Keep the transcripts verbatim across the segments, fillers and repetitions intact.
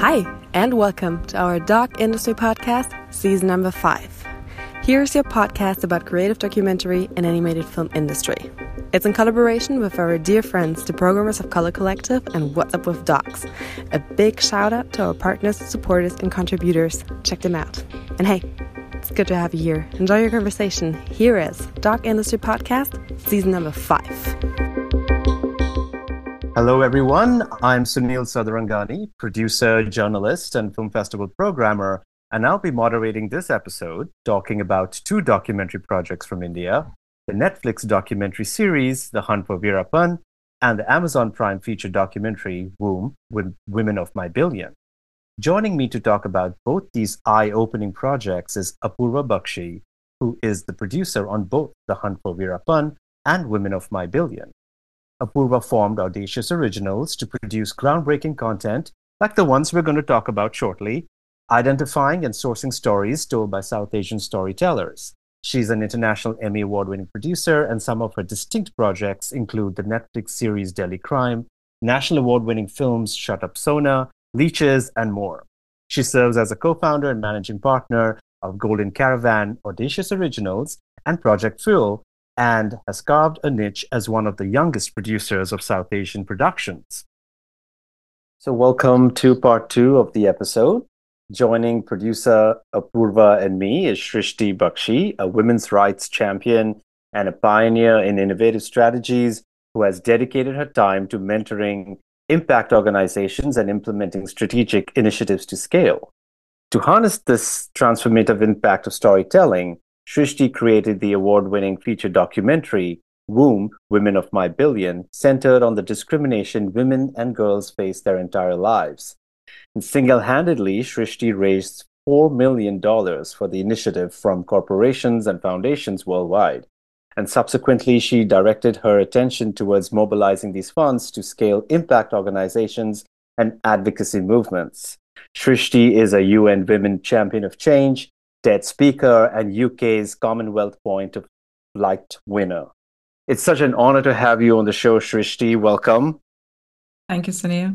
Hi, and welcome to our Doc Industry Podcast, season number five. Here's your podcast about creative documentary and animated film industry. It's in collaboration with our dear friends, the programmers of Color Collective and What's Up with Docs. A big shout out to our partners, supporters, and contributors. Check them out. And hey, it's good to have you here. Enjoy your conversation. Here is Doc Industry Podcast, season number five. Hello, everyone. I'm Sunil Sadharangani, producer, journalist, and film festival programmer, and I'll be moderating this episode talking about two documentary projects from India, the Netflix documentary series, The Hunt for Veerappan, and the Amazon Prime feature documentary, Womb, with Women of My Billion. Joining me to talk about both these eye-opening projects is Apurva Bakshi, who is the producer on both The Hunt for Veerappan and Women of My Billion. Apurva formed Audacious Originals to produce groundbreaking content like the ones we're going to talk about shortly, identifying and sourcing stories told by South Asian storytellers. She's an international Emmy Award-winning producer, and some of her distinct projects include the Netflix series Delhi Crime, national award-winning films Shut Up Sona, Leeches, and more. She serves as a co-founder and managing partner of Golden Caravan, Audacious Originals, and Project Fuel, and has carved a niche as one of the youngest producers of South Asian productions. So welcome to part two of the episode. Joining producer Apurva and me is Shrishti Bakshi, a women's rights champion and a pioneer in innovative strategies who has dedicated her time to mentoring impact organizations and implementing strategic initiatives to scale. To harness this transformative impact of storytelling, Shrishti created the award-winning feature documentary, Womb, Women of My Billion, centered on the discrimination women and girls face their entire lives. And single-handedly, Shrishti raised four million dollars for the initiative from corporations and foundations worldwide. And subsequently, she directed her attention towards mobilizing these funds to scale impact organizations and advocacy movements. Shrishti is a U N Women Champion of Change, TED speaker, and U K's Commonwealth Point of Light winner. It's such an honor to have you on the show, Shrishti. Welcome. Thank you, Sunil.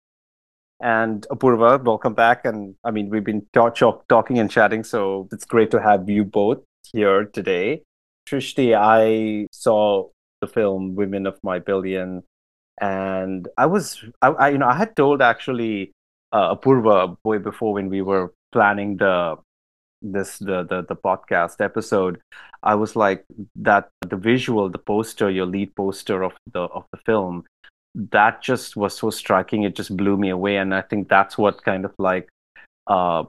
And Apurva, welcome back. And I mean, we've been talk, talk, talking and chatting, so it's great to have you both here today. Shrishti, I saw the film Women of My Billion, and I was, I, I you know, I had told actually uh, Apurva way before when we were planning the this the, the the podcast episode. I was like, that the visual, the poster, your lead poster of the of the film, that just was so striking. It just blew me away, and I think that's what kind of like uh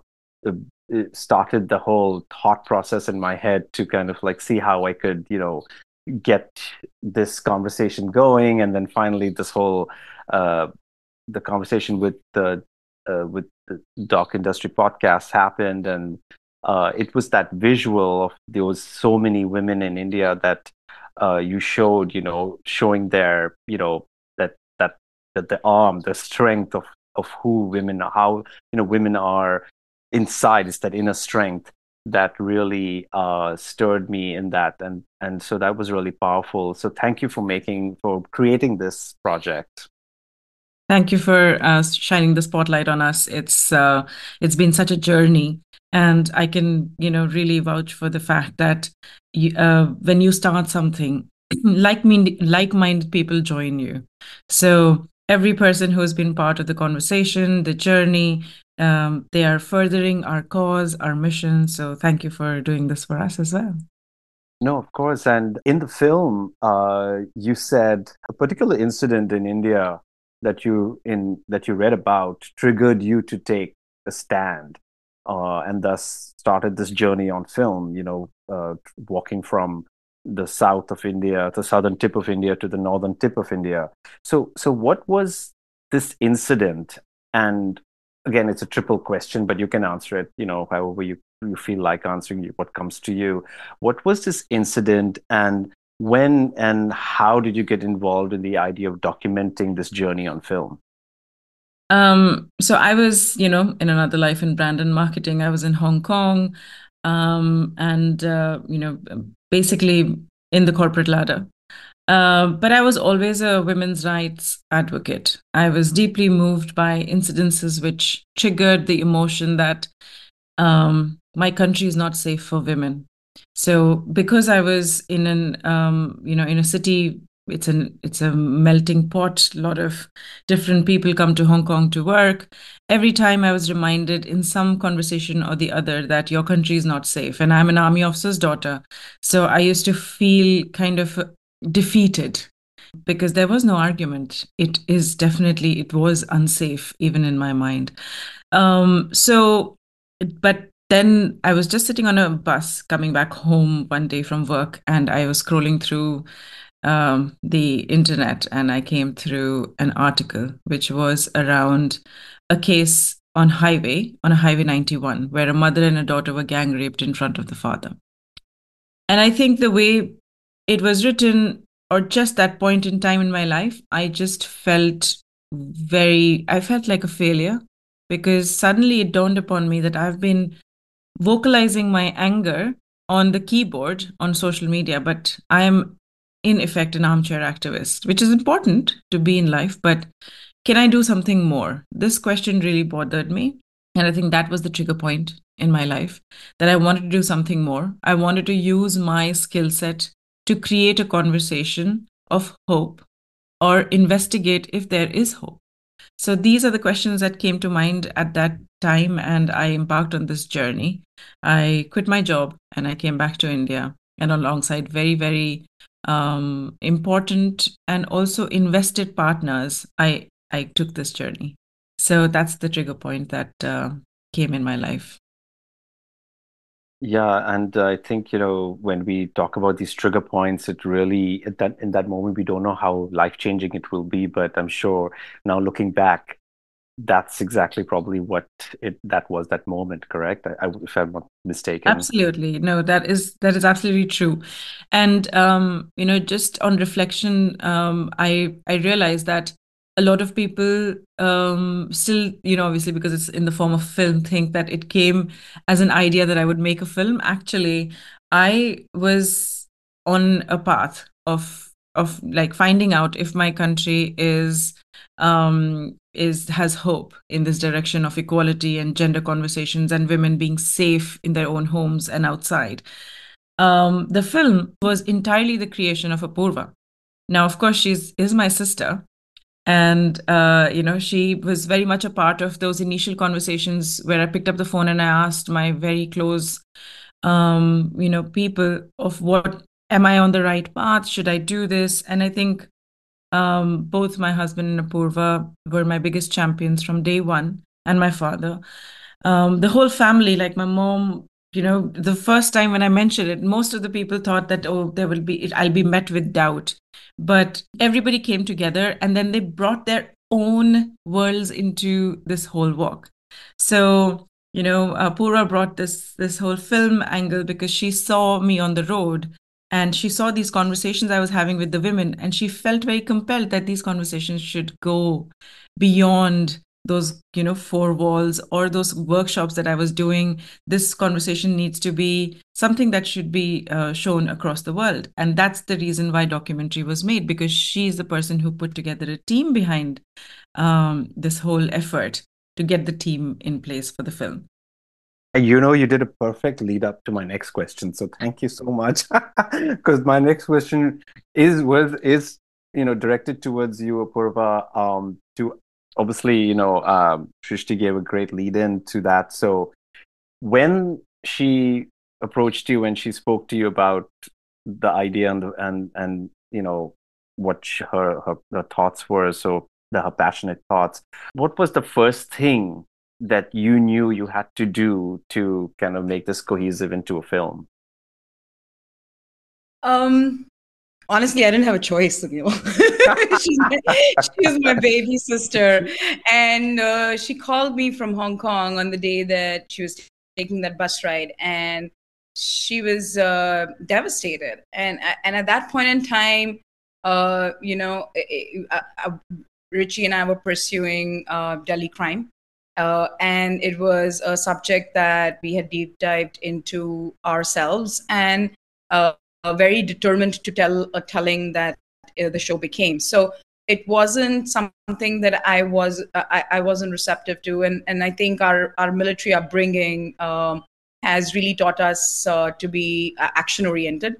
it started the whole thought process in my head to kind of like see how I could, you know, get this conversation going. And then finally this whole uh the conversation with the uh, with the Doc Industry Podcast happened, and Uh, it was that visual of there was so many women in India that uh, you showed, you know, showing their, you know, that that that the arm, the strength of of who women are, how, you know, women are inside. It's that inner strength that really uh, stirred me in that, and and so that was really powerful. So thank you for making for creating this project. Thank you for uh, shining the spotlight on us. It's uh, it's been such a journey, and I can, you know, really vouch for the fact that you, uh, when you start something, like me, like-minded people join you. So every person who has been part of the conversation, the journey, um, they are furthering our cause, our mission. So thank you for doing this for us as well. No, of course. And in the film, uh, you said a particular incident in India that you in that you read about triggered you to take a stand, uh, and thus started this journey on film. You know, uh, walking from the south of India, the southern tip of India, to the northern tip of India. So, so what was this incident? And again, it's a triple question, but you can answer it, you know, however you you feel like answering what comes to you. What was this incident, and when and how did you get involved in the idea of documenting this journey on film? Um, so I was, you know, in another life in brand and marketing. I was in Hong Kong, um, and, uh, you know, basically in the corporate ladder. Uh, but I was always a women's rights advocate. I was deeply moved by incidences which triggered the emotion that um, my country is not safe for women. So because I was in an um, you know in a city, it's an it's a melting pot. A lot of different people come to Hong Kong to work. Every time I was reminded in some conversation or the other that your country is not safe, and I'm an army officer's daughter, so I used to feel kind of defeated because there was no argument. It is definitely it was unsafe even in my mind. Um, so, but then I was just sitting on a bus coming back home one day from work, and I was scrolling through um, the internet, and I came through an article which was around a case on highway on a highway ninety-one where a mother and a daughter were gang raped in front of the father. And I think the way it was written, or just that point in time in my life, I just felt very, I felt like a failure because suddenly it dawned upon me that I've been vocalizing my anger on the keyboard on social media, but I am in effect an armchair activist, which is important to be in life. But can I do something more? This question really bothered me. And I think that was the trigger point in my life that I wanted to do something more. I wanted to use my skill set to create a conversation of hope or investigate if there is hope. So these are the questions that came to mind at that time, and I embarked on this journey. I quit my job and I came back to India, and alongside very, very um, important and also invested partners, I I took this journey. So that's the trigger point that uh, came in my life. Yeah, and I think, you know, when we talk about these trigger points, it really at that in that moment we don't know how life-changing it will be, but I'm sure now looking back, that's exactly probably what it that was that moment, correct? I, I, if I'm not mistaken. Absolutely. No, that is that is absolutely true. And um, you know, just on reflection, um, I I realized that a lot of people um still, you know, obviously because it's in the form of film, think that it came as an idea that I would make a film. Actually, I was on a path of of like finding out if my country is um is has hope in this direction of equality and gender conversations and women being safe in their own homes and outside. Um, the film was entirely the creation of Apurva. Now, of course, she's is my sister, and uh, you know she was very much a part of those initial conversations where I picked up the phone and I asked my very close, um, you know, people of what am I on the right path? Should I do this? And I think um, both my husband and Apurva were my biggest champions from day one, and my father. Um, the whole family, like my mom, you know, the first time when I mentioned it, most of the people thought that, oh, there will be, I'll be met with doubt. But everybody came together and then they brought their own worlds into this whole walk. So, you know, uh, Pura brought this this whole film angle because she saw me on the road and she saw these conversations I was having with the women, and she felt very compelled that these conversations should go beyond those, you know, four walls or those workshops that I was doing. This conversation needs to be something that should be uh, shown across the world. And that's the reason why documentary was made, because she's the person who put together a team behind um, this whole effort to get the team in place for the film. You know, you did a perfect lead up to my next question. So thank you so much. Because my next question is was is you know directed towards you, Apurva. Um, to obviously, you know, um, Shrishti gave a great lead in to that. So when she approached you and she spoke to you about the idea and the, and and you know what sh- her, her her thoughts were, so the her passionate thoughts, what was the first thing that you knew you had to do to kind of make this cohesive into a film? Um, honestly, I didn't have a choice, Sunil. she's, my, she's my baby sister. And uh, she called me from Hong Kong on the day that she was taking that bus ride. And she was uh, devastated. And, and at that point in time, uh, you know, it, uh, uh, Richie and I were pursuing uh, Delhi crime. Uh, and it was a subject that we had deep dived into ourselves, and uh, uh, very determined to tell a telling that uh, the show became. So it wasn't something that I was uh, I, I wasn't receptive to, and and I think our our military upbringing um, has really taught us uh, to be uh, action oriented.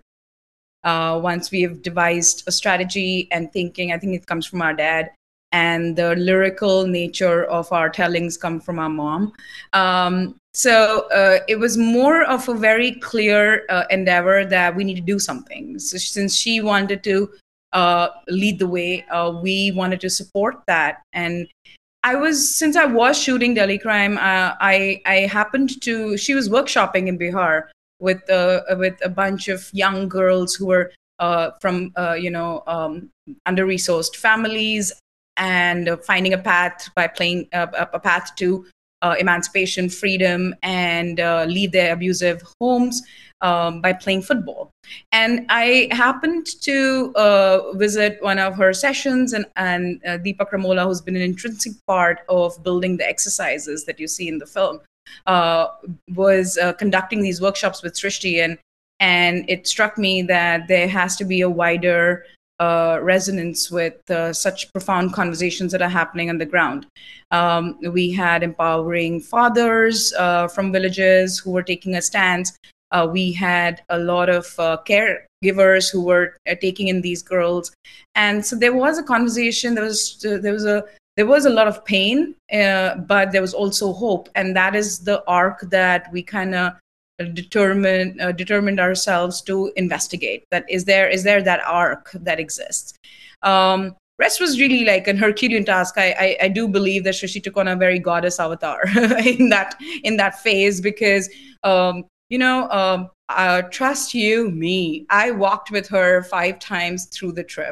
Uh, once we have devised a strategy and thinking, I think it comes from our dad, and the lyrical nature of our tellings come from our mom. Um, so uh, it was more of a very clear uh, endeavor that we need to do something. So since she wanted to uh, lead the way, uh, we wanted to support that. And I was, since I was shooting Delhi Crime, uh, I I happened to, she was workshopping in Bihar with uh, with a bunch of young girls who were uh, from uh, you know um, under-resourced families, and uh, finding a path by playing uh, a path to uh, emancipation, freedom, and uh, leave their abusive homes um, by playing football. And I happened to uh, visit one of her sessions, and, and uh, Deepak Ramola, who's been an intrinsic part of building the exercises that you see in the film, uh, was uh, conducting these workshops with Srishti, and and it struck me that there has to be a wider uh, resonance with uh, such profound conversations that are happening on the ground. Um, we had empowering fathers uh, from villages who were taking a stance. Uh, we had a lot of uh, caregivers who were uh, taking in these girls, and so there was a conversation. There was uh, there was a there was a lot of pain, uh, but there was also hope, and that is the arc that we kind of determined uh, determined ourselves to investigate. That is there is there that arc that exists. Um, rest was really like an Herculean task. I, I I do believe that Srishti took on a very goddess avatar in that in that phase, because um, you know um, uh, trust you me, I walked with her five times through the trip,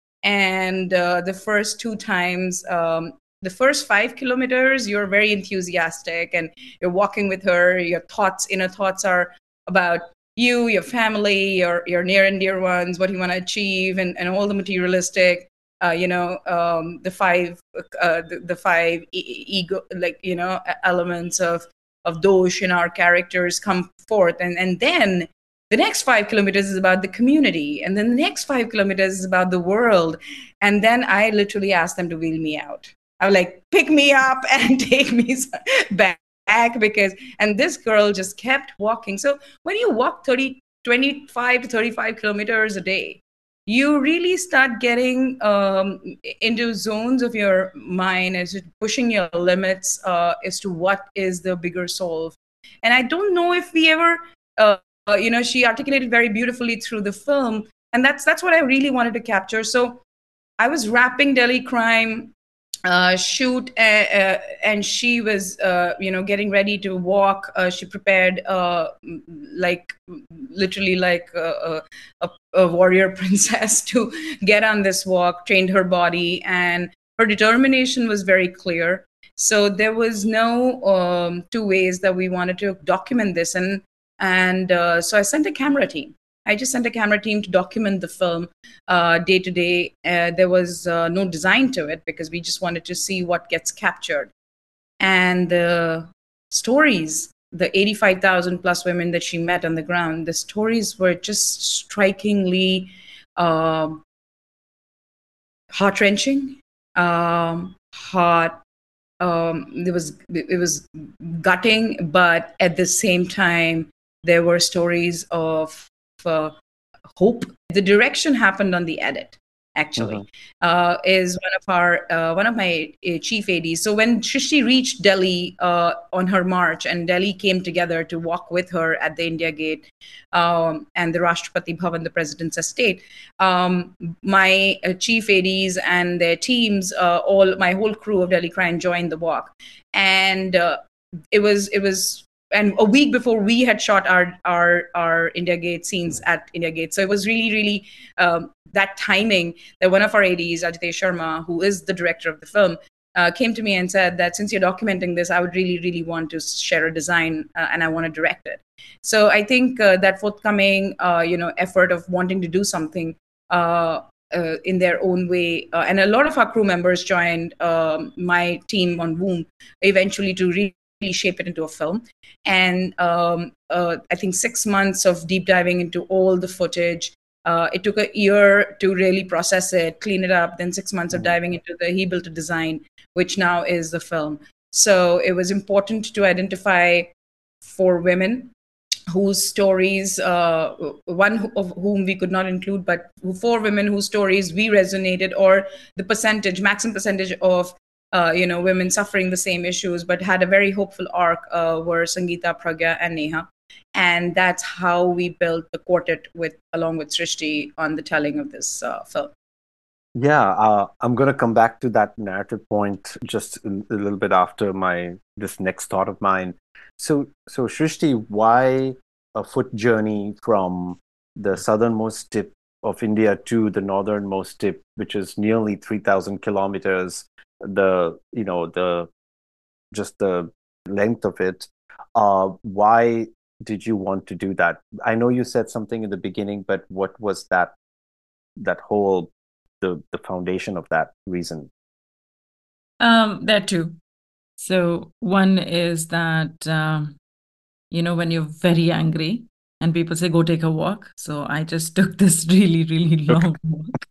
and uh, the first two times. Um, The first five kilometers, you're very enthusiastic and you're walking with her. Your thoughts, inner thoughts are about you, your family, your your near and dear ones, what you want to achieve, and, and all the materialistic, uh, you know, um, the five, uh, the, the five e- ego, like, you know, elements of, of dosh in our characters come forth. And, and then the next five kilometers is about the community. And then the next five kilometers is about the world. And then I literally asked them to wheel me out. I was like, pick me up and take me back, because, and this girl just kept walking. So when you walk thirty, twenty-five to thirty-five kilometers a day, you really start getting um, into zones of your mind as you're pushing your limits uh, as to what is the bigger solve. And I don't know if we ever, uh, you know, she articulated very beautifully through the film. And that's, that's what I really wanted to capture. So I was wrapping Delhi Crime Uh, shoot, uh, uh, and she was, uh, you know, getting ready to walk. Uh, she prepared, uh, like, literally like a, a, a warrior princess to get on this walk, trained her body, and her determination was very clear. So there was no um, two ways that we wanted to document this. And, and uh, so I sent a camera team. I just sent a camera team to document the film uh, day to day. Uh, there was uh, no design to it because we just wanted to see what gets captured. And the stories, the eighty-five thousand plus women that she met on the ground, the stories were just strikingly uh, heart-wrenching, um, heart. Um, it was it was gutting, but at the same time, there were stories of uh, hope. The direction happened on the edit, actually. Uh-huh. uh, is one of our uh, one of my uh, chief A Ds. So when Srishti reached Delhi uh, on her march, and Delhi came together to walk with her at the India Gate um, and the Rashtrapati Bhavan, the president's estate, um, my uh, chief A Ds and their teams, uh, all my whole crew of Delhi Crime joined the walk, and uh, it was it was. And a week before, we had shot our our our India Gate scenes at India Gate. So it was really, really um, that timing that one of our A Ds, Ajitesh Sharma, who is the director of the film, uh, came to me and said that since you're documenting this, I would really, really want to share a design uh, and I want to direct it. So I think uh, that forthcoming, uh, you know, effort of wanting to do something uh, uh, in their own way, uh, and a lot of our crew members joined um, my team on Voom eventually to really shape it into a film. And um, uh, I think six months of deep diving into all the footage, Uh, it took a year to really process it, clean it up, then six months of Mhm. diving into the He Built a Design, which now is the film. So it was important to identify four women whose stories, uh, one who- of whom we could not include, but who- four women whose stories we resonated, or the percentage, maximum percentage of uh, you know women suffering the same issues, but had a very hopeful arc, uh, were Sangeeta, Pragya, and Neha, and that's how we built the quartet with along with Srishti on the telling of this uh, film. Yeah, uh, I'm going to come back to that narrative point just a, a little bit after my this next thought of mine. So, so Shrishti, why a foot journey from the southernmost tip of India to the northernmost tip, which is nearly three thousand kilometers? The you know the just the length of it. Uh, why did you want to do that? I know you said something in the beginning, but what was that that whole the the foundation of that reason? Um, there are two. So one is that um, you know when you're very angry and people say go take a walk. So I just took this really really long walk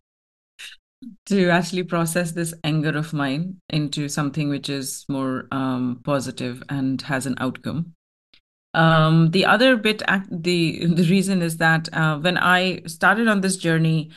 to actually process this anger of mine into something which is more um, positive and has an outcome. Um, the other bit, act- the the reason is that uh, when I started on this journey,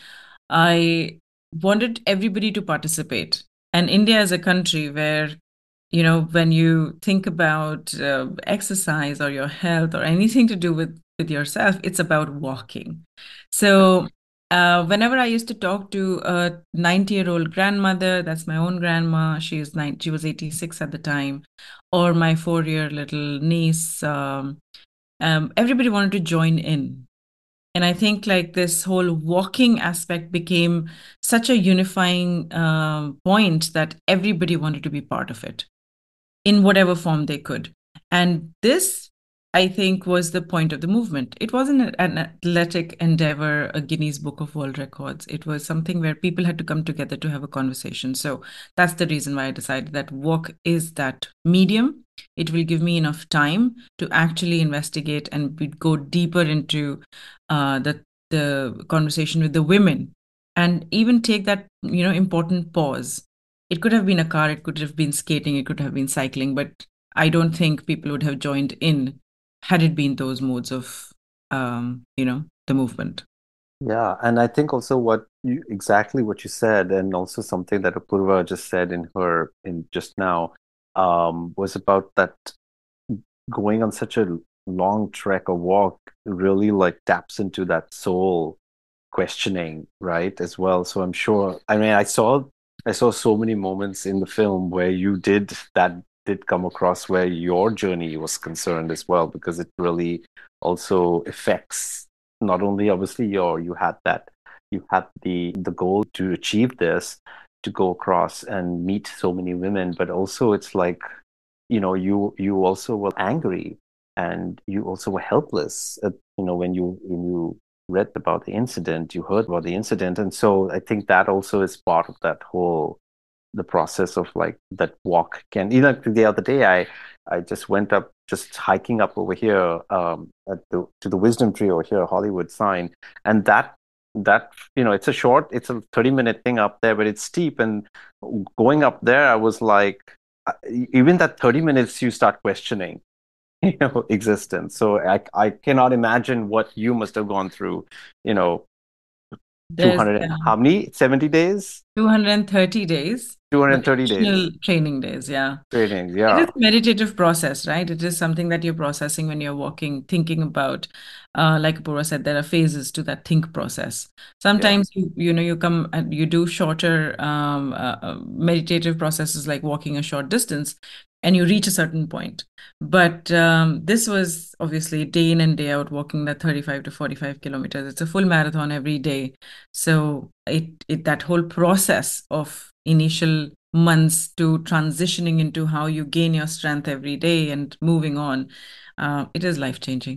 I wanted everybody to participate. And India is a country where, you know, when you think about uh, exercise or your health or anything to do with with yourself, it's about walking. So uh, whenever I used to talk to a ninety-year-old grandmother, that's my own grandma, she is nine, she was eighty-six at the time, or my four-year little niece, um, um, everybody wanted to join in. And I think like this whole walking aspect became such a unifying um, point that everybody wanted to be part of it in whatever form they could. And this, I think, was the point of the movement. It wasn't an athletic endeavor, a Guinness Book of World Records. It was something where people had to come together to have a conversation. So that's the reason why I decided that walk is that medium. It will give me enough time to actually investigate and go deeper into uh, the the conversation with the women, and even take that you know important pause. It could have been a car, it could have been skating, it could have been cycling, but I don't think people would have joined in had it been those modes of, um, you know, the movement. Yeah, and I think also what you exactly what you said, and also something that Apurva just said in her in just now, um, was about that going on such a long trek or walk really like taps into that soul questioning, right, as well. So I'm sure, I mean, I saw I saw so many moments in the film where you did that did come across where your journey was concerned as well, because it really also affects not only obviously your you had that you had the the goal to achieve this, to go across and meet so many women, but also it's like, you know, you you also were angry and you also were helpless at, you know, when you when you read about the incident, you heard about the incident. And so I think that also is part of that whole the process of like that walk can, you know, the other day I I just went up just hiking up over here um at the to the wisdom tree over here, Hollywood sign, and that that you know, it's a short, it's a thirty minute thing up there, but it's steep. And going up there I was like, uh, even that thirty minutes you start questioning you know existence. So I I cannot imagine what you must have gone through, you know, There's two hundred and uh, how many seventy days, two hundred thirty days, two hundred but thirty days additional training days, yeah. training. It is Yeah, a meditative process, right? It is something that you're processing when you're walking, thinking about, uh, like Apurva said, there are phases to that think process. yeah, Sometimes you you know you come and you do shorter um, uh, uh, meditative processes like walking a short distance, and you reach a certain point. But um, this was obviously day in and day out walking that thirty-five to forty-five kilometers. It's a full marathon every day. So it it that whole process of initial months to transitioning into how you gain your strength every day and moving on, uh, it is life changing.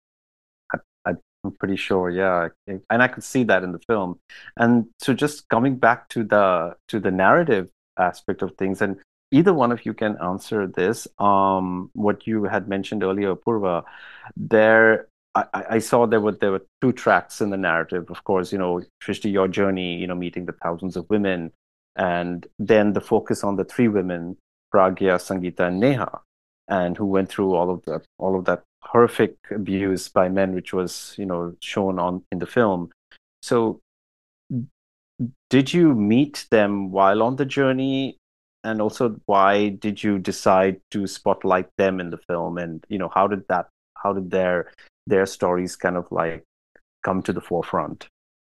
I, I'm pretty sure. Yeah, and I could see that in the film. And so, just coming back to the to the narrative aspect of things, and either one of you can answer this. Um, what you had mentioned earlier, Purva, there. I, I saw there were there were two tracks in the narrative. Of course, you know, Shrishti, your journey, you know, meeting the thousands of women, and then the focus on the three women, Pragya, Sangeeta, and Neha, and who went through all of that all of that horrific abuse by men, which was, you know, shown on in the film. So, did you meet them while on the journey? And also, why did you decide to spotlight them in the film? And, you know, how did that, how did their their stories kind of like come to the forefront?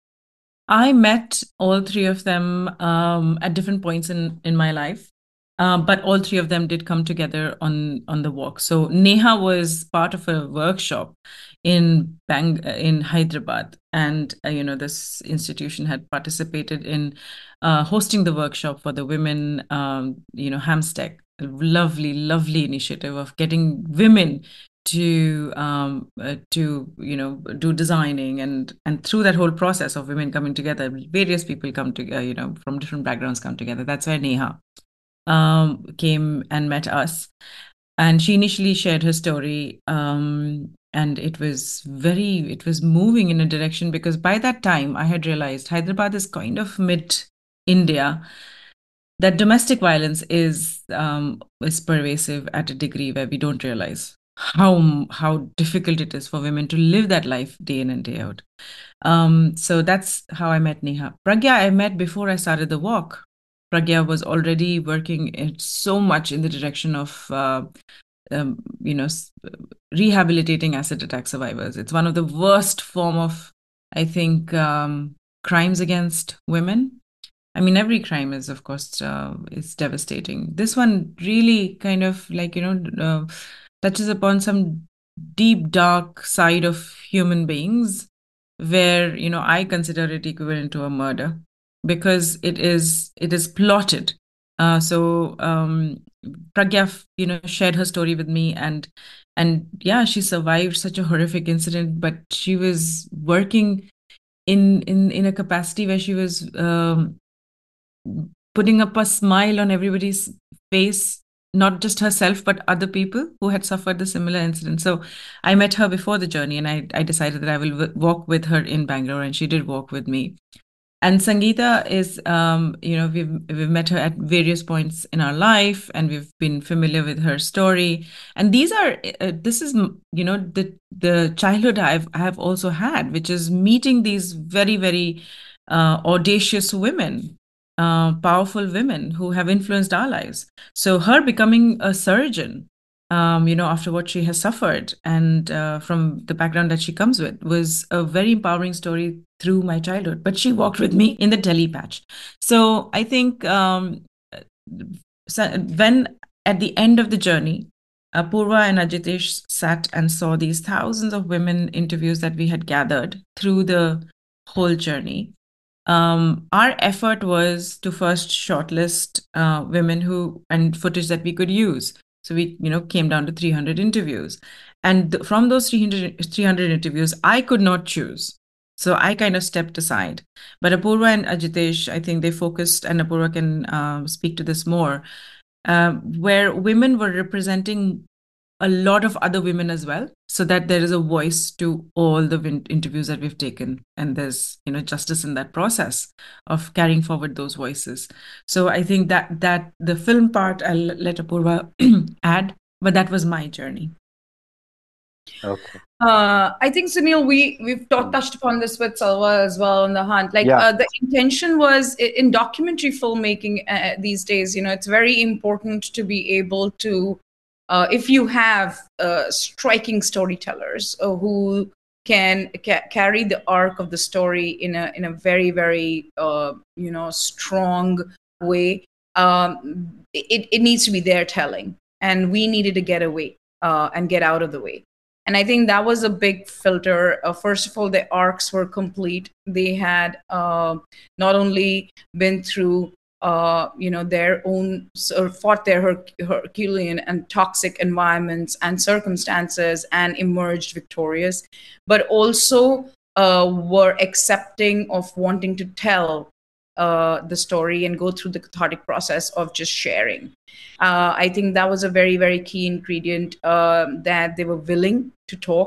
I met all three of them um, at different points in, in my life. Uh, but all three of them did come together on on the walk. So Neha was part of a workshop in Bang in Hyderabad, and uh, you know this institution had participated in uh, hosting the workshop for the women. Um, you know, Hamstech, a lovely, lovely initiative of getting women to um, uh, to you know do designing, and and through that whole process of women coming together, various people come together, you know, from different backgrounds come together. That's where Neha um, came and met us. And she initially shared her story. Um, and it was very, it was moving in a direction, because by that time I had realized Hyderabad is kind of mid India, that domestic violence is um, is pervasive at a degree where we don't realize how how difficult it is for women to live that life day in and day out. Um, so that's how I met Neha. Pragya I met before I started the walk. Pragya was already working in so much in the direction of, uh, um, you know, rehabilitating acid attack survivors. It's one of the worst form of, I think, um, crimes against women. I mean, every crime is, of course, uh, is devastating. This one really kind of like, you know, uh, touches upon some deep, dark side of human beings, where, you know, I consider it equivalent to a murder, because it is it is plotted. Uh, so um, Pragya, you know, shared her story with me, and and yeah, she survived such a horrific incident, but she was working in in in a capacity where she was um, putting up a smile on everybody's face, not just herself, but other people who had suffered the similar incident. So I met her before the journey, and I, I decided that I will w- walk with her in Bangalore, and she did walk with me. And Sangeeta is, um, you know, we've we've met her at various points in our life, and we've been familiar with her story. And these are, uh, this is, you know, the the childhood I've I have also had, which is meeting these very very uh, audacious women, uh, powerful women who have influenced our lives. So her becoming a surgeon, um, you know, after what she has suffered, and uh, from the background that she comes with, was a very empowering story through my childhood. But she walked with me in the Delhi patch. So I think um, so when at the end of the journey, Apurva and Ajitesh sat and saw these thousands of women interviews that we had gathered through the whole journey. Um, our effort was to first shortlist uh, women who and footage that we could use. So we, you know, came down to three hundred interviews, and th- from those three hundred, three hundred interviews, I could not choose. So I kind of stepped aside. But Apurva and Ajitesh, I think they focused, and Apurva can uh, speak to this more, uh, where women were representing a lot of other women as well, so that there is a voice to all the win- interviews that we've taken, and there's, you know, justice in that process of carrying forward those voices. So I think that that the film part I'll let Apurva add, but that was my journey. Okay. Uh, I think, Sunil, we we've talk, touched upon this with Salwa as well on The Hunt. Like, Yeah. uh, the intention was i- in documentary filmmaking uh, these days. You know, it's very important to be able to, uh, if you have uh, striking storytellers uh, who can ca- carry the arc of the story in a in a very very uh, you know strong way. Um, it it needs to be their telling, and we needed to get away uh, and get out of the way. And I think that was a big filter. Uh, first of all, the arcs were complete. They had uh, not only been through, uh, you know, their own, or fought their Her- Herculean and toxic environments and circumstances and emerged victorious, but also uh, were accepting of wanting to tell uh, the story and go through the cathartic process of just sharing. Uh, I think that was a very, very key ingredient, uh, that they were willing to talk.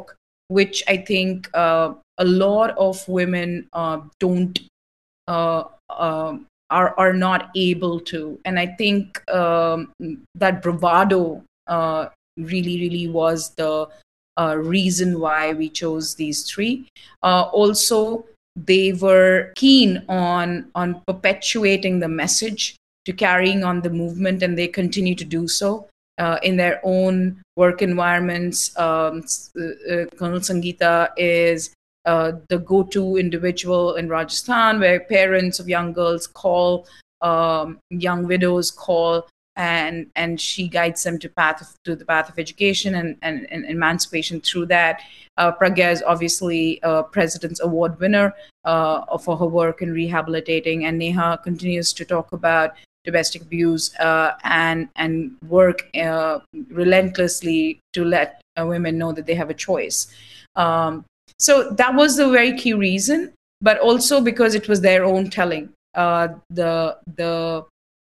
which I think uh, a lot of women uh, don't uh, uh, are are not able to. And I think um, that bravado uh, really, really was the uh, reason why we chose these three. Uh, also, they were keen on on perpetuating the message, to carrying on the movement, and they continue to do so uh, in their own work environments. Um, uh, uh, Colonel Sangeeta is uh, the go-to individual in Rajasthan, where parents of young girls call, um, young widows call, and and she guides them to path of, to the path of education and, and, and emancipation through that. Uh, Pragya is obviously a President's Award winner uh, for her work in rehabilitating, and Neha continues to talk about domestic abuse uh, and and work uh, relentlessly to let uh, women know that they have a choice. Um, so that was the very key reason, but also because it was their own telling. Uh, the the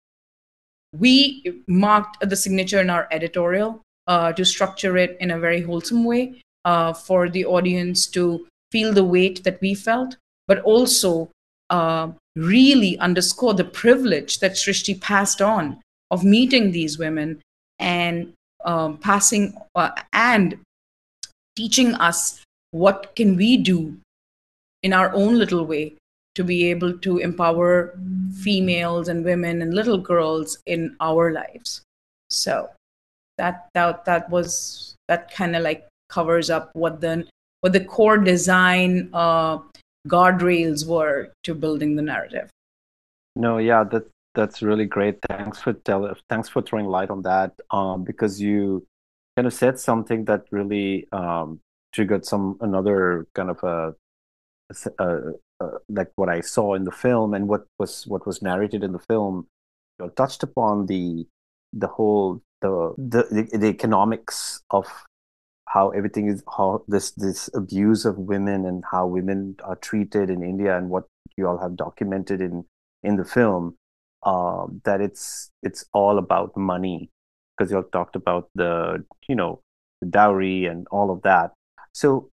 we marked the signature in our editorial uh, to structure it in a very wholesome way uh, for the audience to feel the weight that we felt, but also uh, really underscore the privilege that Srishti passed on of meeting these women and um, passing uh, and teaching us what can we do in our own little way to be able to empower females and women and little girls in our lives. So that that that was that kind of like covers up what the what the core design uh, guardrails were to building the narrative. No, yeah, that that's really great. Thanks for tell thanks for throwing light on that. Um, because you kind of said something that really um triggered some another kind of a, a, a like what I saw in the film and what was what was narrated in the film. You know, touched upon the the whole the the the, the economics of how everything is, how this this abuse of women and how women are treated in India, and what you all have documented in in the film. Uh, that it's it's all about money, because you all talked about the you know the dowry and all of that. So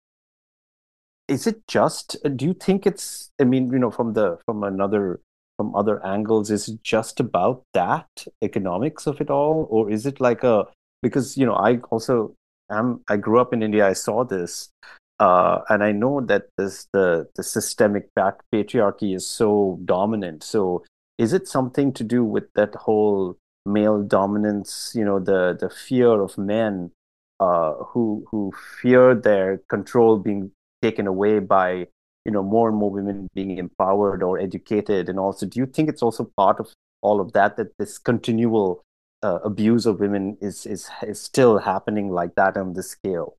is it just, do you think it's, I mean, you know, from the from another from other angles, is it just about that economics of it all, or is it like a, because you know I also am I grew up in India, I saw this, uh, and I know that this the the systemic pat- patriarchy is so dominant. So is it something to do with that whole male dominance, you know, the the fear of men uh, who who fear their control being taken away by you know more and more women being empowered or educated? And also, do you think it's also part of all of that, that this continual uh, abuse of women is is is still happening like that on this scale?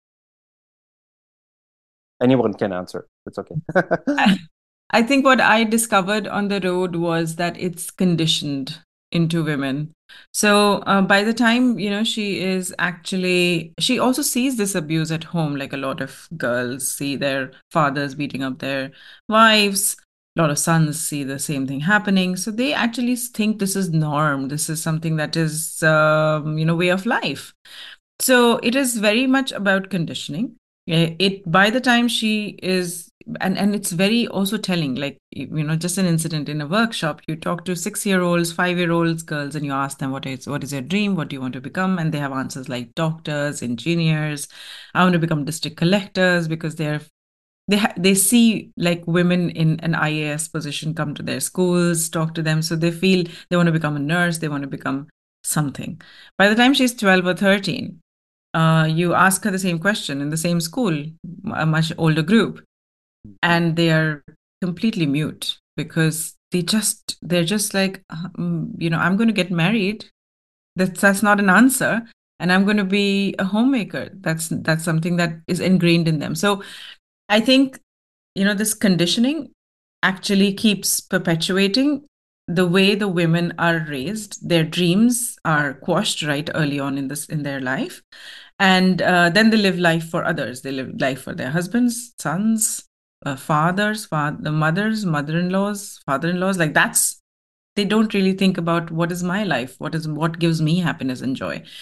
Anyone can answer, it's okay. I think what I discovered on the road was that it's conditioned into women. So uh, by the time, you know, she is actually, she also sees this abuse at home, like a lot of girls see their fathers beating up their wives. A lot of sons see the same thing happening. So they actually think this is norm. This is something that is, um, you know, way of life. So it is very much about conditioning. Eh, It by the time she is, and and it's very also telling. Like you know, just an incident in a workshop. You talk to six-year-olds, five-year-olds, girls, and you ask them what is what is your dream, what do you want to become, and they have answers like doctors, engineers. I want to become district collectors, because they're they ha- they see like women in an I A S position come to their schools, talk to them, so they feel they want to become a nurse, they want to become something. By the time she's twelve or thirteen, uh, you ask her the same question in the same school, a much older group, and they are completely mute, because they just they're just like, um, you know, I'm going to get married. That's that's not an answer, and I'm going to be a homemaker. That's that's something that is ingrained in them. So I think, you know, this conditioning actually keeps perpetuating the way the women are raised. Their dreams are quashed right early on in this in their life, and uh, then they live life for others. They live life for their husbands, sons, uh, fathers, father, mothers, mother-in-laws, father-in-laws. Like that's, they don't really think about what is my life, what is what gives me happiness and joy.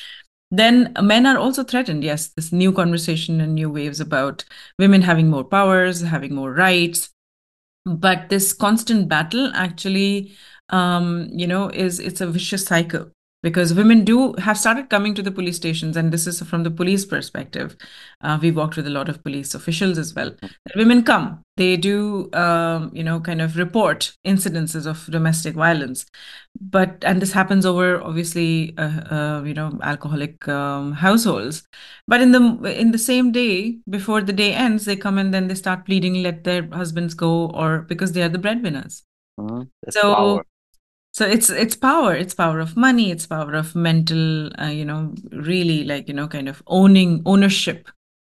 then men are also threatened. Yes, this new conversation and new waves about women having more powers, having more rights. But this constant battle actually, um, you know, is it's a vicious cycle, because women do have started coming to the police stations, and this is from the police perspective. Uh, we've worked with a lot of police officials as well. That women come, they do, um, you know, kind of report incidences of domestic violence, but and this happens over obviously, uh, uh, you know, alcoholic um, households. But in the in the same day, before the day ends, they come and then they start pleading, let their husbands go, or because they are the breadwinners. Mm-hmm. It's So. power. So it's it's power, it's power of money, it's power of mental, uh, you know, really like, you know, kind of owning ownership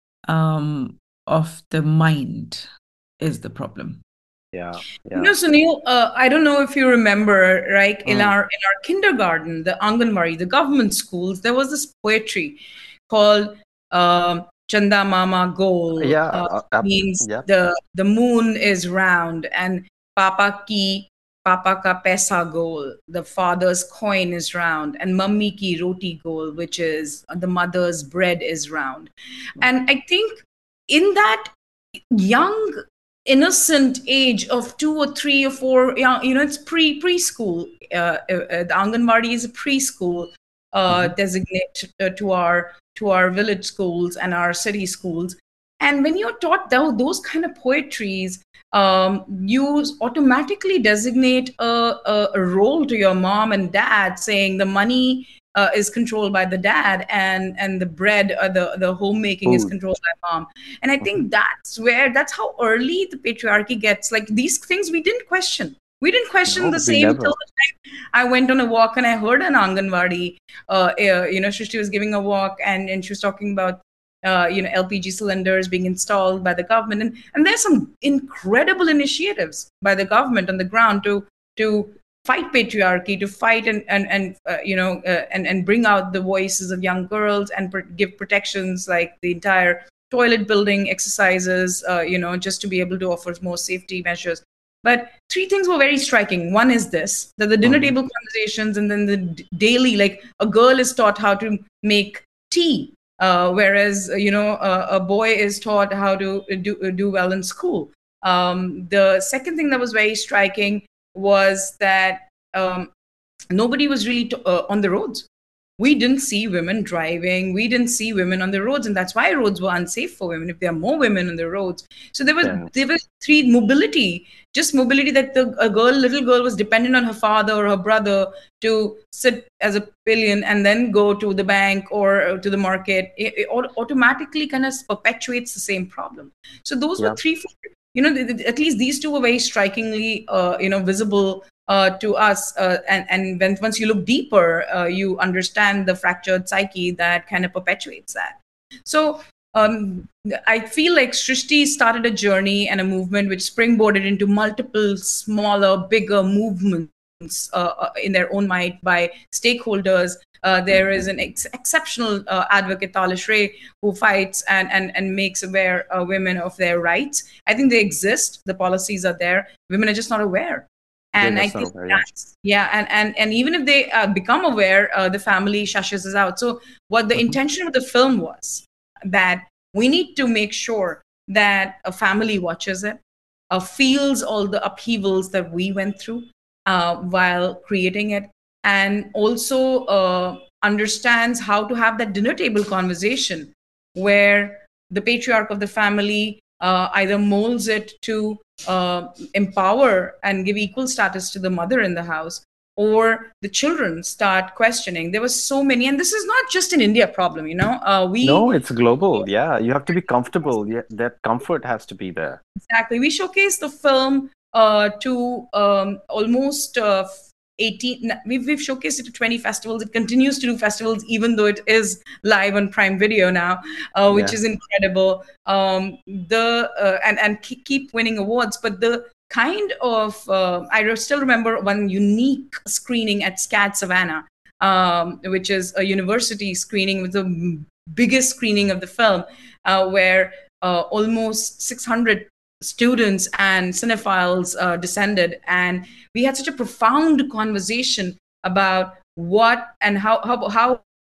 um, of the mind is the problem. Yeah, You yeah. know, Sunil, uh, I don't know if you remember, right? In Mm. our in our kindergarten, the Anganwadi, the government schools, there was this poetry called um, Chanda Mama Gol. Yeah, Uh, uh, uh, means yeah. the the moon is round, and Papa ki Papa ka paisa gol, the father's coin is round, and Mummy ki roti gol, which is the mother's bread is round. And I think in that young innocent age of two or three or four, young, you know, it's pre preschool. Uh, uh, the Anganwadi is a preschool uh, Mm-hmm. designate uh, to our to our village schools and our city schools. And when you're taught those, those kind of poetries, um, you automatically designate a, a, a role to your mom and dad, saying the money uh, is controlled by the dad, and and the bread, uh, the the homemaking is Food. controlled by mom. And I Mm-hmm. think that's where that's how early the patriarchy gets. Like these things we didn't question. We didn't question No, the we same never. till the time I went on a walk and I heard an Anganwadi. Uh, uh, you know, Shrishti was giving a walk, and and she was talking about uh, you know, L P G cylinders being installed by the government, and and there's some incredible initiatives by the government on the ground to to fight patriarchy, to fight and and and uh, you know uh, and and bring out the voices of young girls, and pr- give protections like the entire toilet building exercises, uh, you know, just to be able to offer more safety measures. But three things were very striking. One is this, that the dinner Mm-hmm. table conversations, and then the d- daily, like a girl is taught how to make tea, uh, whereas, uh, you know, uh, a boy is taught how to do, do well in school. Um, the second thing that was very striking was that um, nobody was really t- uh, on the roads. We didn't see women driving. We didn't see women on the roads, and that's why roads were unsafe for women. If there are more women on the roads, so there was Then, there was three mobility, just mobility, that the a girl, little girl, was dependent on her father or her brother to sit as a pillion and then go to the bank or uh, to the market. It, it au- automatically kind of perpetuates the same problem. So those were yeah, three, four, you know, th- th- at least these two were very strikingly, uh, you know, visible uh, to us. Uh, and and when, once you look deeper, uh, you understand the fractured psyche that kind of perpetuates that. So um, I feel like Srishti started a journey and a movement which springboarded into multiple smaller, bigger movements uh, uh, in their own might by stakeholders. Uh, there is an ex- exceptional uh, advocate, Talish Ray, who fights and, and, and makes aware uh, women of their rights. I think they exist. The policies are there. Women are just not aware. they're And I just not think aware. Yeah. that's, yeah, and, and, and even if they uh, become aware, uh, the family shushes us out. So what the Mhm. intention of the film was, that we need to make sure that a family watches it, uh, feels all the upheavals that we went through uh, while creating it, and also uh, understands how to have that dinner table conversation where the patriarch of the family uh, either molds it to uh, empower and give equal status to the mother in the house, or the children start questioning. There was so many, and this is not just an India problem, you know. Uh, we No, it's global. Yeah, you have to be comfortable. Yeah, that comfort has to be there. Exactly. We showcased the film uh, to um, almost uh, eighteen. We've, we've showcased it to twenty festivals. It continues to do festivals, even though it is live on Prime Video now, uh, which Yeah. is incredible. Um, the uh, and and keep, keep winning awards. But the kind of uh, I still remember one unique screening at SCAD Savannah, um, which is a university screening with the biggest screening of the film, uh, where uh, almost six hundred students and cinephiles uh, descended, and we had such a profound conversation about what and how how, how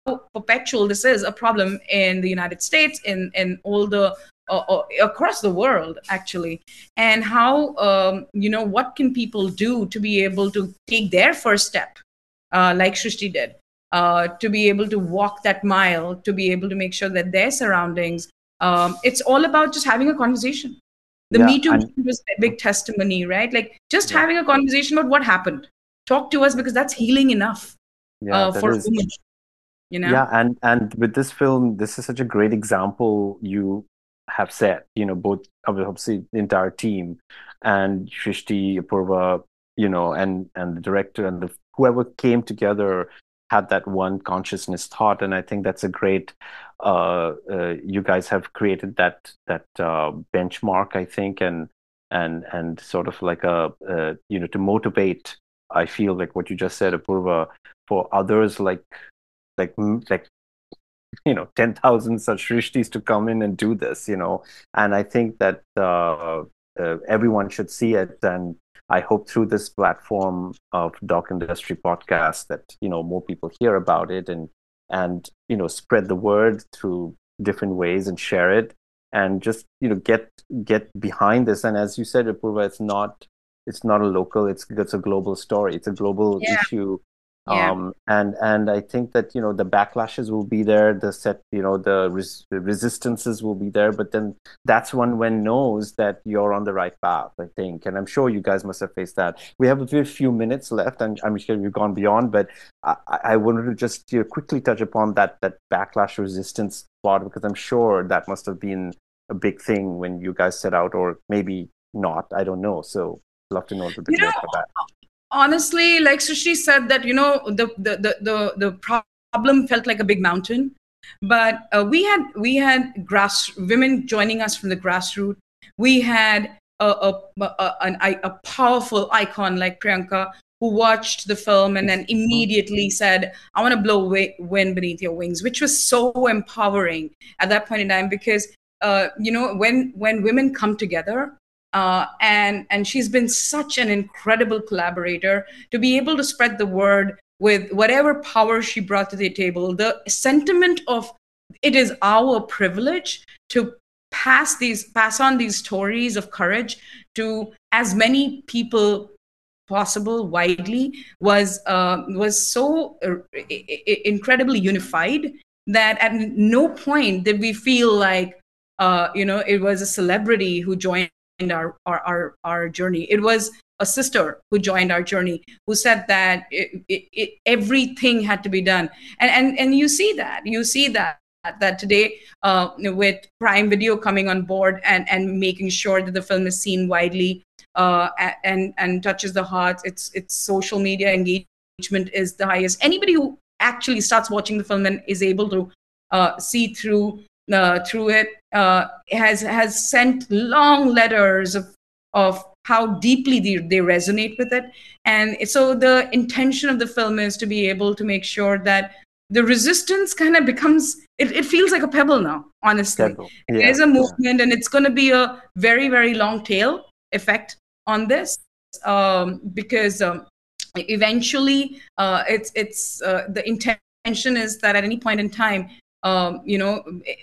perpetual this is a problem in the United States, in in all the uh, uh, across the world actually, and how um, you know what can people do to be able to take their first step, uh, like Srishti did, uh, to be able to walk that mile, to be able to make sure that their surroundings. Um, it's all about just having a conversation. The Yeah, Me Too and movement was a big testimony, right? Like just yeah, having a conversation about what happened. Talk to us because that's healing enough yeah, uh, that for a is. woman, you know? Yeah, and and with this film, this is such a great example you have set, you know, both obviously the entire team and Shrishti, Apurva, you know, and and the director and the whoever came together had that one consciousness thought, and I think that's a great. Uh, uh, you guys have created that that uh, benchmark, I think, and and and sort of like a uh, you know to motivate. I feel like what you just said, Apurva, for others like like mm, like you know ten thousand such rishis to come in and do this, you know and I think that uh, uh, everyone should see it, and I hope through this platform of Doc Industry Podcast that you know more people hear about it, and and you know spread the word through different ways and share it, and just you know get get behind this. And as you said, Apurva, it's not it's not a local, it's it's a global story, it's a global Yeah, issue. yeah. um and and I think that you know the backlashes will be there, the set you know the, res- the resistances will be there, but then that's one when knows that you're on the right path, I think. And I'm sure you guys must have faced that. We have a very few minutes left, and I'm sure you've gone beyond, but i i wanted to just you know, quickly touch upon that that backlash resistance part, because I'm sure that must have been a big thing when you guys set out, or maybe not, I don't know. So I'd love to know a little bit You know, more about that. honestly, like Sushi said, that you know the the the the, the problem felt like a big mountain, but uh, we had we had grass women joining us from the grassroots. We had a a, a, an, a powerful icon like Priyanka, who watched the film and then immediately said, "I want to blow away, wind beneath your wings," which was so empowering at that point in time, because uh, you know when when women come together. Uh, and and she's been such an incredible collaborator to be able to spread the word with whatever power she brought to the table. The sentiment of it is our privilege to pass these pass on these stories of courage to as many people possible widely was uh, was so uh, incredibly unified that at no point did we feel like uh, you know it was a celebrity who joined our, our our our journey. It was a sister who joined our journey, who said that it, it, it, everything had to be done. And and and you see that you see that that today uh, with Prime Video coming on board and and making sure that the film is seen widely uh, and and touches the hearts. It's it's social media engagement is the highest. Anybody who actually starts watching the film and is able to uh, see through uh, through it uh, has has sent long letters of of how deeply they, they resonate with it. And so the intention of the film is to be able to make sure that the resistance kind of becomes it, it feels like a pebble now, honestly. Pebble. Yeah, there's a movement, yeah. And it's going to be a very very long tail effect on this um, because um, eventually uh, it's it's uh, the intention is that at any point in time Um, you know,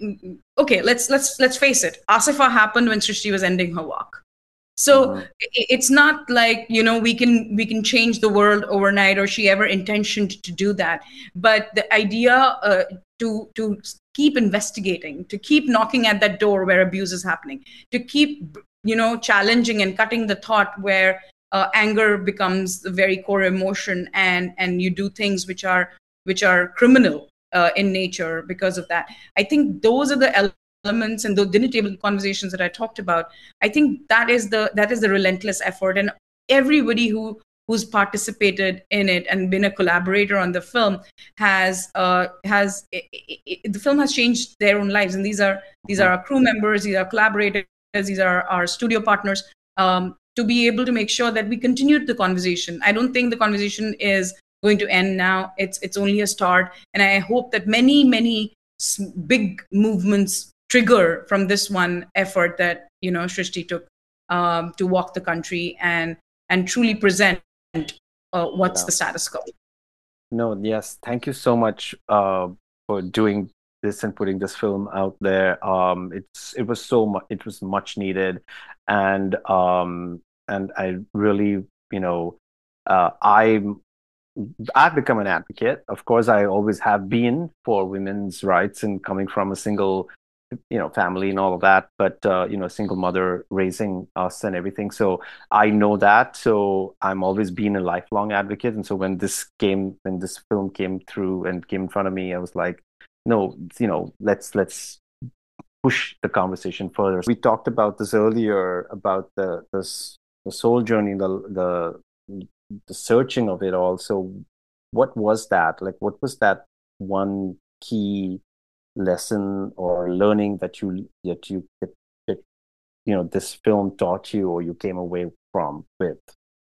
okay, let's let's let's face it. Asifa happened when Srishti was ending her walk. So uh-huh. It's not like, you know, we can we can change the world overnight, or she ever intentioned to do that. But the idea uh, to to keep investigating, to keep knocking at that door where abuse is happening, to keep, you know, challenging and cutting the thought where uh, anger becomes the very core emotion, and and you do things which are which are criminal Uh, in nature because of that. I think those are the elements and the dinner table conversations that I talked about. I think that is the that is the relentless effort, and everybody who who's participated in it and been a collaborator on the film has uh, has it, it, it, the film has changed their own lives. And these are these are our crew members, these are collaborators, these are our studio partners. Um, to be able to make sure that we continue the conversation. I don't think the conversation is going to end now. It's it's only a start, and I hope that many many big movements trigger from this one effort that you know Srishti took um, to walk the country and and truly present uh, what's yeah. the status quo. No, yes, thank you so much, uh, for doing this and putting this film out there. Um, it's it was so much it was much needed, and um, and I really, you know, uh, I'm I've become an advocate. Of course, I always have been for women's rights and coming from a single, you know, family and all of that. But uh, you know, single mother raising us and everything. So I know that. So I'm always been a lifelong advocate. And so when this came, when this film came through and came in front of me, I was like, no, you know, let's let's push the conversation further. We talked about this earlier about the this the soul journey, the the the searching of it all. So what was that? Like, what was that one key lesson or learning that you that you that, that you know this film taught you or you came away from with?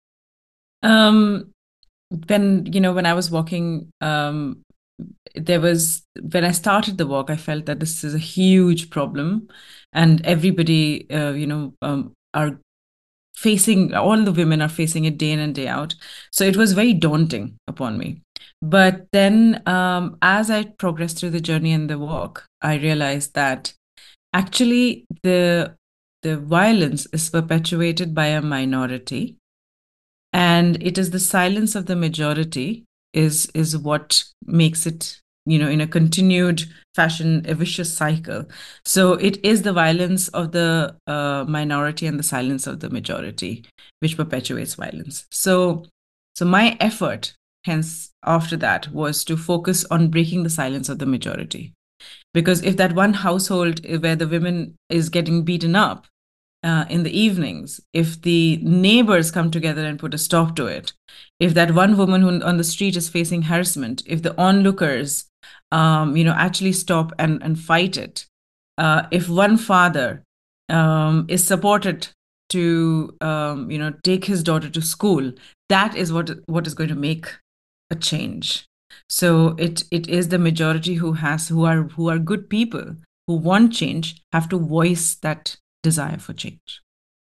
Um, when you know when I was walking, um, there was when I started the walk, I felt that this is a huge problem, and everybody, uh, you know, um, are facing all the women are facing it day in and day out. So it was very daunting upon me. But then, um, as I progressed through the journey and the walk, I realized that actually the the violence is perpetuated by a minority, and it is the silence of the majority is is what makes it, you know, in a continued fashion, a vicious cycle. So it is the violence of the uh, minority and the silence of the majority which perpetuates violence. So so my effort hence after that was to focus on breaking the silence of the majority, because if that one household where the women is getting beaten up uh, in the evenings, if the neighbors come together and put a stop to it, if that one woman who on the street is facing harassment, if the onlookers, um, you know, actually stop and, and fight it, uh, if one father um, is supported to, um, you know, take his daughter to school, that is what what is going to make a change. So it it is the majority who has who are who are good people who want change have to voice that desire for change.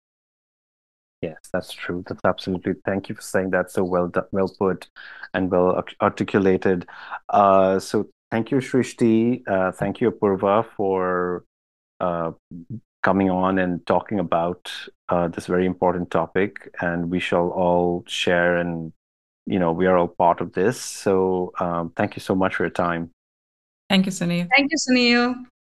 Yes, that's true. That's absolutely. Thank you for saying that so well, well put, and well articulated. Uh, so thank you, Shrishti. Uh, thank you, Apurva, for uh, coming on and talking about uh, this very important topic. And we shall all share, and you know, we are all part of this. So um, thank you so much for your time. Thank you, Sunil. Thank you, Sunil.